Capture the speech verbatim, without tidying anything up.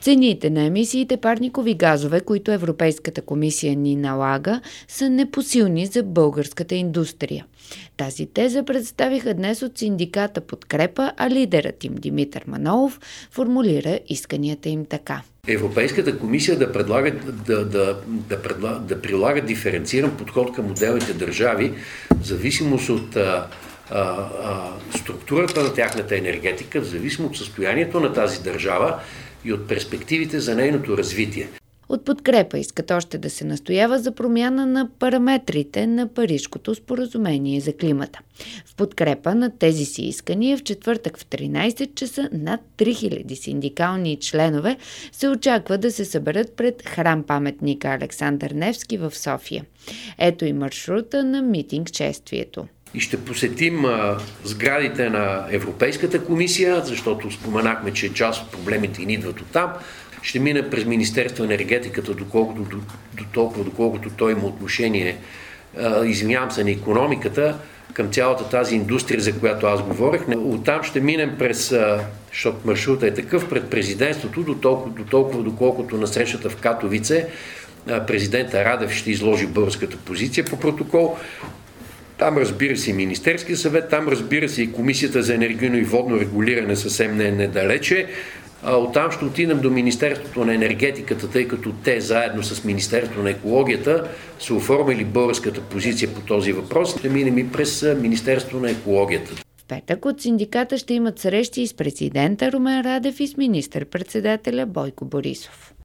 Цените на емисиите парникови газове, които Европейската комисия ни налага, са непосилни за българската индустрия. Тази теза представиха днес от синдиката Подкрепа, а лидерът им Димитър Манолов формулира исканията им така. Европейската комисия да, предлага, да, да, да, предлага, да прилага диференциран подход към отделните държави, в зависимост от а, а, а, структурата на тяхната енергетика, в зависимост от състоянието на тази държава и от перспективите за нейното развитие. От Подкрепа искат още да се настоява за промяна на параметрите на Парижкото споразумение за климата. В подкрепа на тези си искания в четвъртък в тринайсет часа над три хиляди синдикални членове се очаква да се съберат пред храм-паметника Александър Невски в София. Ето и маршрута на митинг-шествието. И ще посетим а, сградите на Европейската комисия, защото споменахме, че част от проблемите ни идват оттам. Ще мине през Министерство на енергетиката, доколкото, до, до толкова, доколкото той има отношение, а, извинявам се, на икономиката, към цялата тази индустрия, за която аз говорех. Оттам ще минем през, а, защото маршрута е такъв, пред президентството, до толкова, до толкова доколкото на срещата в Катовице а, президента Радев ще изложи българската позиция по протокол. Там разбира се и Министерския съвет, там разбира се и Комисията за енергийно и водно регулиране съвсем не е недалече. Оттам ще отидем до Министерството на енергетиката, тъй като те заедно с Министерството на екологията са оформили българската позиция по този въпрос. Ще минем и през Министерството на екологията. В петък от синдиката ще имат срещи и с президента Румен Радев и с министър-председателя Бойко Борисов.